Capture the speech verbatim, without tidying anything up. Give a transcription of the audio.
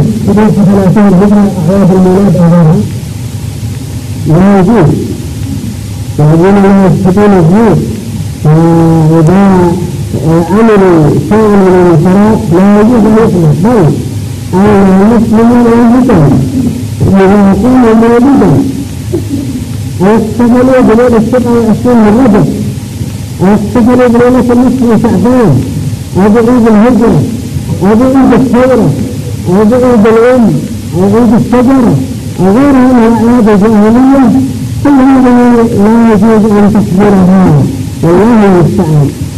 بدأت ثلاثين هجرة أعياد الميلاد أو غيرها لا يجوز والذين لا يستطيعون الزيوت وإذا عملوا شيئا من المنكرات لا يجوز أن يحدث بل المسلمون ينهزون إذا يكونوا مولدا ويحتفلوا بليلة السبع والعشرين من رجب ويحتفلوا بليلة النصف من شعبان وبعيد الهجرة وبعيد الثورة وبعيد الأم وبعيد الشجرة وغيرها من الأعياد الجاهلية كل هذا لا يجوز أن تكبرها والله المستعان.